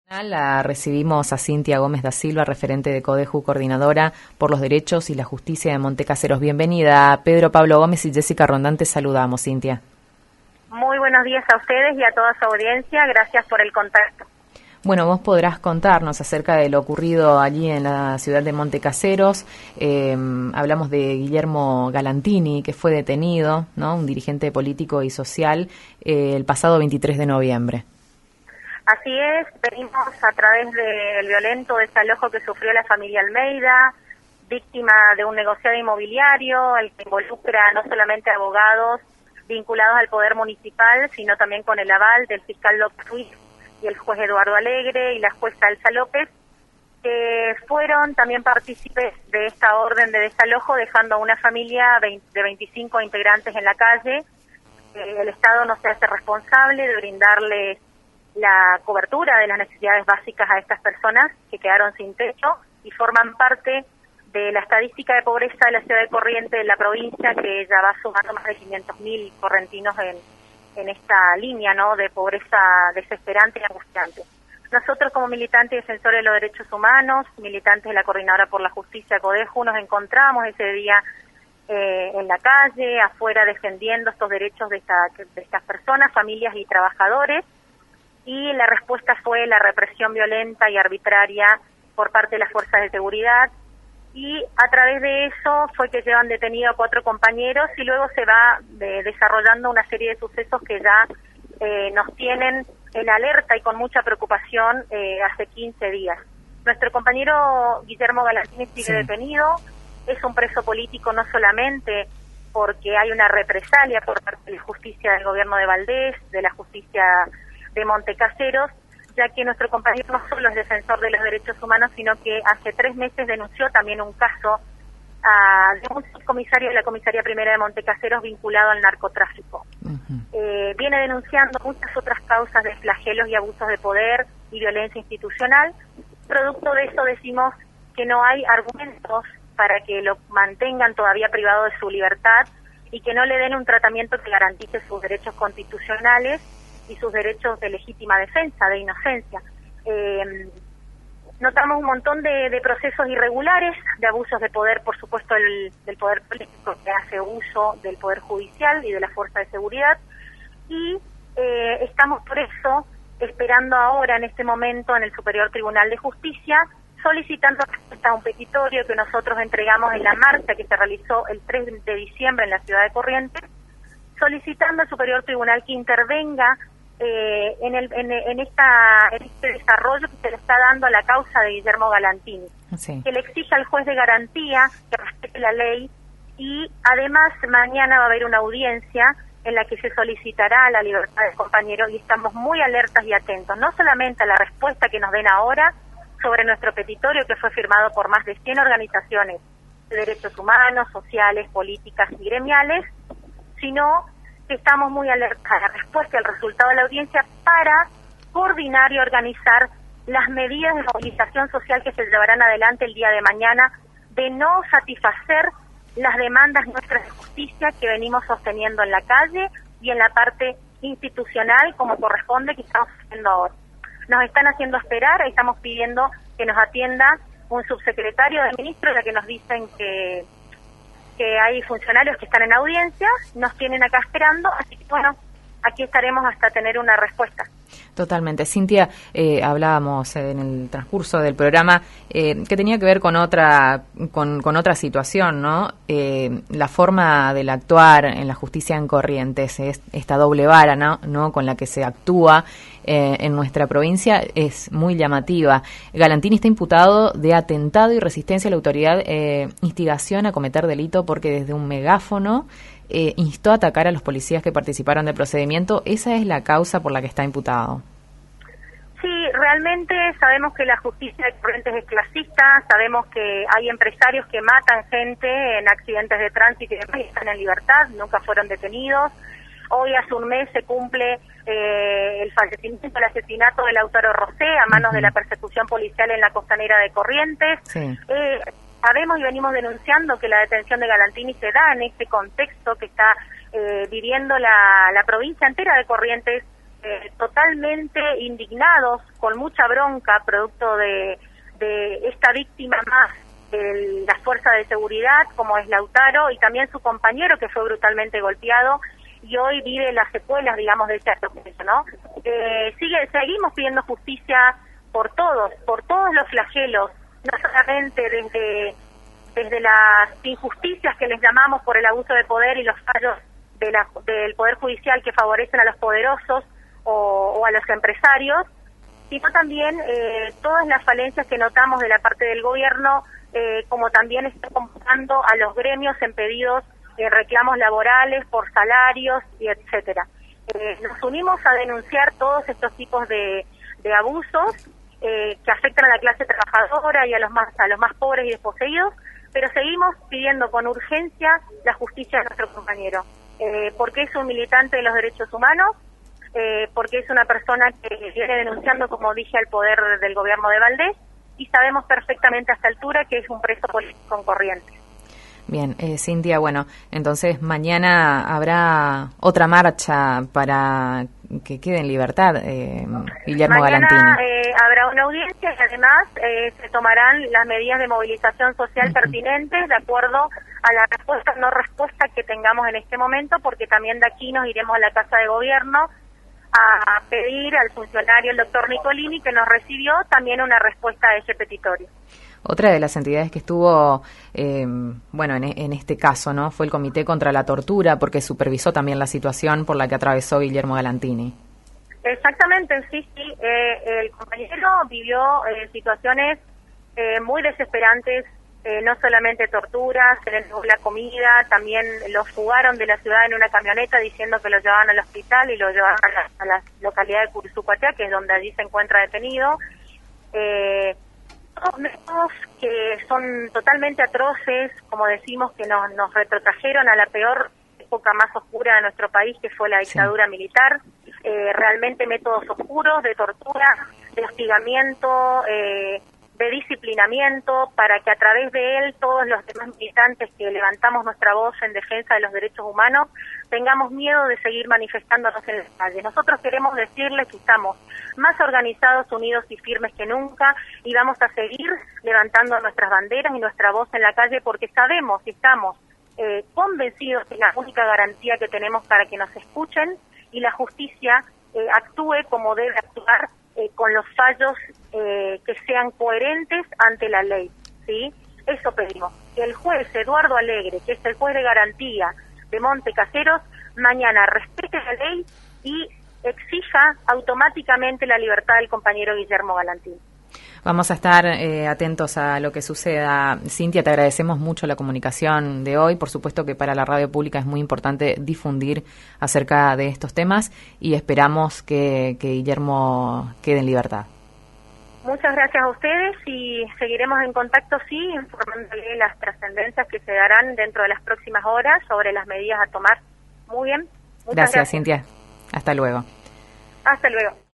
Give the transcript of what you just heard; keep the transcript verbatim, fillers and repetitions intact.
La recibimos a Cintia Gómez da Silva, referente de CODEJU, coordinadora por los derechos y la justicia de Montecaseros. Bienvenida. Pedro Pablo Gómez y Jessica Rondán, te saludamos, Cintia. Muy buenos días a ustedes y a toda su audiencia. Gracias por el contacto. Bueno, vos podrás contarnos acerca de lo ocurrido allí en la ciudad de Montecaseros. Eh, hablamos de Guillermo Galantini, que fue detenido, ¿no? Un dirigente político y social, eh, el pasado veintitrés de noviembre. Así es, venimos a través del violento desalojo que sufrió la familia Almeida, víctima de un negociado inmobiliario, el que involucra no solamente abogados vinculados al poder municipal, sino también con el aval del fiscal López Ruiz y el juez Eduardo Alegre y la jueza Elsa López, que fueron también partícipes de esta orden de desalojo, dejando a una familia de veinticinco integrantes en la calle. El Estado no se hace responsable de brindarles la cobertura de las necesidades básicas a estas personas que quedaron sin techo y forman parte de la estadística de pobreza de la ciudad de Corrientes, de la provincia, que ya va sumando más de quinientos mil correntinos en, en esta línea, ¿no?, de pobreza desesperante y angustiante. Nosotros, como militantes y defensores de los derechos humanos, militantes de la Coordinadora por la Justicia CODEJU, nos encontramos ese día eh, en la calle, afuera, defendiendo estos derechos de, esta, de estas personas, familias y trabajadores. Y la respuesta fue la represión violenta y arbitraria por parte de las fuerzas de seguridad, y a través de eso fue que llevan detenido a cuatro compañeros y luego se va de, desarrollando una serie de sucesos que ya eh, nos tienen en alerta y con mucha preocupación eh, hace quince días. Nuestro compañero Guillermo Galantini sigue sí. detenido, es un preso político no solamente porque hay una represalia por parte de la justicia del gobierno de Valdés, de la justicia de Montecaseros, ya que nuestro compañero no solo es defensor de los derechos humanos, sino que hace tres meses denunció también un caso uh, de un subcomisario de la Comisaría Primera de Montecaseros vinculado al narcotráfico. Uh-huh. Eh, viene denunciando muchas otras causas de flagelos y abusos de poder y violencia institucional. Producto de eso decimos que no hay argumentos para que lo mantengan todavía privado de su libertad y que no le den un tratamiento que garantice sus derechos constitucionales y sus derechos de legítima defensa, de inocencia. Eh, notamos un montón de, de procesos irregulares, de abusos de poder, por supuesto, el, del poder político que hace uso del poder judicial y de la fuerza de seguridad, y eh, estamos por eso esperando ahora, en este momento, en el Superior Tribunal de Justicia, solicitando respuesta a un petitorio que nosotros entregamos en la marcha que se realizó el tres de diciembre en la ciudad de Corrientes, solicitando al Superior Tribunal que intervenga Eh, en, el, en, en, esta, en este desarrollo que se le está dando a la causa de Guillermo Galantini, sí. que le exija al juez de garantía que respete la ley, y además mañana va a haber una audiencia en la que se solicitará la libertad del compañero, y estamos muy alertas y atentos, no solamente a la respuesta que nos den ahora sobre nuestro petitorio, que fue firmado por más de cien organizaciones de derechos humanos, sociales, políticas y gremiales, sino que estamos muy alertas a la respuesta y al resultado de la audiencia para coordinar y organizar las medidas de movilización social que se llevarán adelante el día de mañana, de no satisfacer las demandas nuestras de justicia que venimos sosteniendo en la calle y en la parte institucional como corresponde, que estamos haciendo ahora. Nos están haciendo esperar, estamos pidiendo que nos atienda un subsecretario de ministro, ya que nos dicen que que hay funcionarios que están en audiencia, nos tienen acá esperando, así que bueno, aquí estaremos hasta tener una respuesta. Totalmente. Cintia, eh, hablábamos en el transcurso del programa eh, que tenía que ver con otra con, con otra situación, ¿no? Eh, la forma del actuar en la justicia en Corrientes, es esta doble vara, ¿no? ¿no? con la que se actúa eh, en nuestra provincia, es muy llamativa. Galantini está imputado de atentado y resistencia a la autoridad, eh, instigación a cometer delito, porque desde un megáfono Eh, instó a atacar a los policías que participaron del procedimiento. ¿Esa es la causa por la que está imputado? Sí, realmente sabemos que la justicia de Corrientes es clasista, sabemos que hay empresarios que matan gente en accidentes de tránsito y demás y están en libertad, nunca fueron detenidos. Hoy hace un mes se cumple eh, el fallecimiento, el asesinato del Lautaro Rosé a manos uh-huh. de la persecución policial en la costanera de Corrientes. Sí. Eh, Sabemos y venimos denunciando que la detención de Galantini se da en este contexto que está eh, viviendo la, la provincia entera de Corrientes eh, totalmente indignados, con mucha bronca, producto de, de esta víctima más de la fuerza de seguridad, como es Lautaro, y también su compañero que fue brutalmente golpeado y hoy vive las secuelas, digamos, de este atropello, ¿no? Eh, sigue, seguimos pidiendo justicia por todos, por todos los flagelos, no solamente desde, desde las injusticias que les llamamos por el abuso de poder y los fallos de la, del Poder Judicial que favorecen a los poderosos o, o a los empresarios, sino también eh, todas las falencias que notamos de la parte del gobierno, eh, como también está convocando a los gremios en pedidos de reclamos laborales por salarios y etcétera. Eh, nos unimos a denunciar todos estos tipos de, de abusos eh, que afectan a la clase trabajadora y a los más a los más pobres y desposeídos, pero seguimos pidiendo con urgencia la justicia de nuestro compañero, eh, porque es un militante de los derechos humanos, eh, porque es una persona que viene denunciando, como dije, al poder del gobierno de Valdés, y sabemos perfectamente a esta altura que es un preso político con corriente. Bien, eh, Cintia, bueno, entonces mañana habrá otra marcha para que quede en libertad eh, Guillermo mañana, Galantini. Eh, habrá una audiencia y además eh, se tomarán las medidas de movilización social uh-huh. pertinentes de acuerdo a la respuesta no respuesta que tengamos en este momento, porque también de aquí nos iremos a la Casa de Gobierno a pedir al funcionario, el doctor Nicolini, que nos recibió, también una respuesta a ese petitorio. Otra de las entidades que estuvo, eh, bueno, en, en este caso, ¿no? Fue el Comité contra la Tortura, porque supervisó también la situación por la que atravesó Guillermo Galantini. Exactamente, sí, sí. Eh, el compañero vivió eh, situaciones eh, muy desesperantes, eh, no solamente torturas, se le negó la comida, también lo fugaron de la ciudad en una camioneta diciendo que lo llevaban al hospital y lo llevaban a la, a la localidad de Curisucuatea, que es donde allí se encuentra detenido. Eh, métodos que son totalmente atroces, como decimos, que nos, nos retrotrajeron a la peor época más oscura de nuestro país, que fue la dictadura sí. militar, eh, realmente métodos oscuros de tortura, de hostigamiento, eh, de disciplinamiento, para que a través de él todos los demás militantes que levantamos nuestra voz en defensa de los derechos humanos tengamos miedo de seguir manifestándonos en las calles. Nosotros queremos decirles que estamos más organizados, unidos y firmes que nunca, y vamos a seguir levantando nuestras banderas y nuestra voz en la calle, porque sabemos y estamos eh, convencidos que es la única garantía que tenemos para que nos escuchen y la justicia eh, actúe como debe actuar, eh, con los fallos eh, que sean coherentes ante la ley, ¿sí? Eso pedimos, que el juez Eduardo Alegre, que es el juez de garantía de Monte Caseros, mañana respete la ley y exija automáticamente la libertad del compañero Guillermo Galantini. Vamos a estar eh, atentos a lo que suceda. Cintia, te agradecemos mucho la comunicación de hoy. Por supuesto que para la radio pública es muy importante difundir acerca de estos temas y esperamos que, que Guillermo quede en libertad. Muchas gracias a ustedes y seguiremos en contacto, sí, informándole las trascendencias que se darán dentro de las próximas horas sobre las medidas a tomar. Muy bien. Muchas gracias, gracias, Cintia. Hasta luego. Hasta luego.